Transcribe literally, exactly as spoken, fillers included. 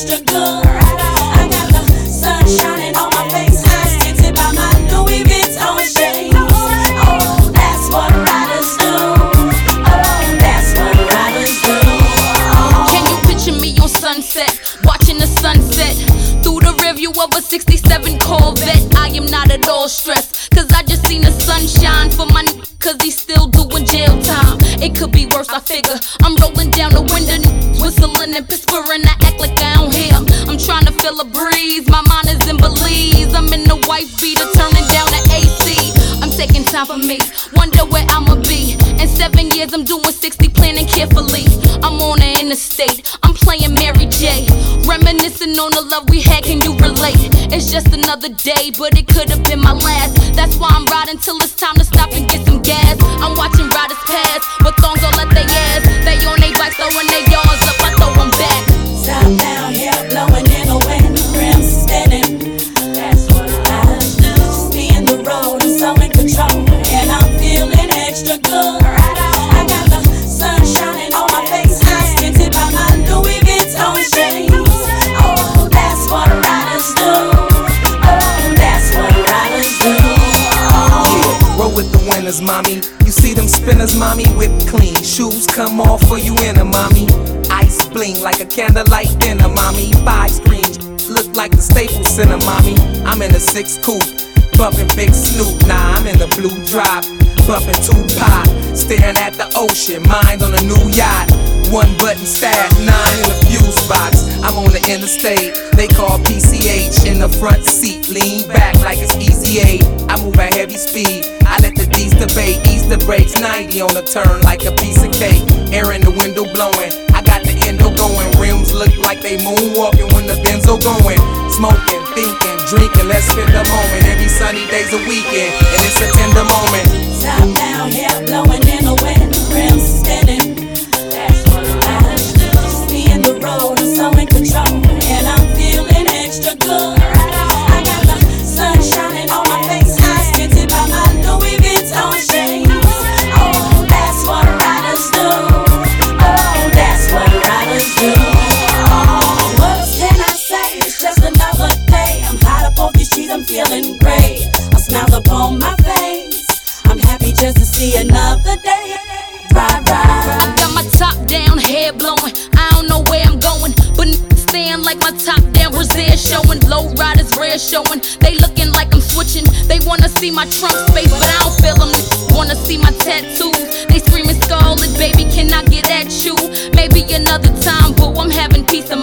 extra good. I got the sun shining on my face, eyes tinted by my Louis Vuitton shades. Oh, that's what riders do. Oh, that's what riders do. Can you picture me on Sunset, watching the sunset through the rearview of a sixty-seven Corvette? I am not at all stressed, cause I just seen the sunshine for my n- cause he's still doing jail time. It could be worse, I figure. I'm rolling down the window, whistling and whispering. I act like I don't hear. I'm trying to feel a breeze, my mind is in Belize. I'm in the white beater, turning down the A C. I'm taking time for me, wonder where I'ma be. In seven years, I'm doing sixty, planning carefully. I'm on the interstate, I'm playing Mary J, reminiscing on the love we had, can you relate? It's just another day, but it could've been my last. That's why I'm riding till it's time to stop and get some gas. I'm watching riders pass, with thongs all at their ass. They on they bikes, throwing their yards up, I throw them back. Top down here, blowing in the wind, rims spinning. That's what riders do. Just me in the road, and so in control, and I'm feeling extra good. I got the sun shining on my face, eyes tinted by my Louis Vuitton shades. Oh, that's what riders do. Oh, that's what riders do. Yeah, roll with the winners, mommy. You see them spinners, mommy, whip clean. Shoes come off for you in a mommy. Ice bling like a candlelight dinner, mommy. Five screens, look like the Staples Center, mommy. I'm in a six coupe, bumping Big Snoop. Nah, I'm in the blue drop, bumping Tupac, staring at the ocean, mind on a new yacht. One button stat, nine in the fuse box. I'm on the interstate, they call P C H. In the front seat, lean back like it's easy A. I move at heavy speed, I let the D's debate. Easter breaks, ninety on the turn like a piece of cake. Air in the window blowing, I got the endo going. Rims look like they moonwalking when the Benzo going. Smoking, thinking, drinking, let's spend a moment. Every sunny day's a weekend, and it's a tender moment. Top down here, blowing in the wind, rims spinning. That's what riders do. Just me in the road, and so in control, and I'm feeling extra good. I got the sun shining on my face, eyes tinted by my Louis Vuitton shades. Oh, that's what riders do. Oh, that's what riders do. Oh, what can I say? It's just another day. I'm hot up off these streets, I'm feeling great. A smile upon my face, I'm happy just to see another day. Ride, ride. Got my top down, hair blowing. I don't know where I'm going, but n- staying like my top down, Brazil showing. Low riders, rare showing. They looking like I'm switching. They wanna see my trunk space, but I don't feel them. Wanna see my tattoos. They screaming scarlet, baby, can I get at you? Maybe another time, boo, I'm having peace of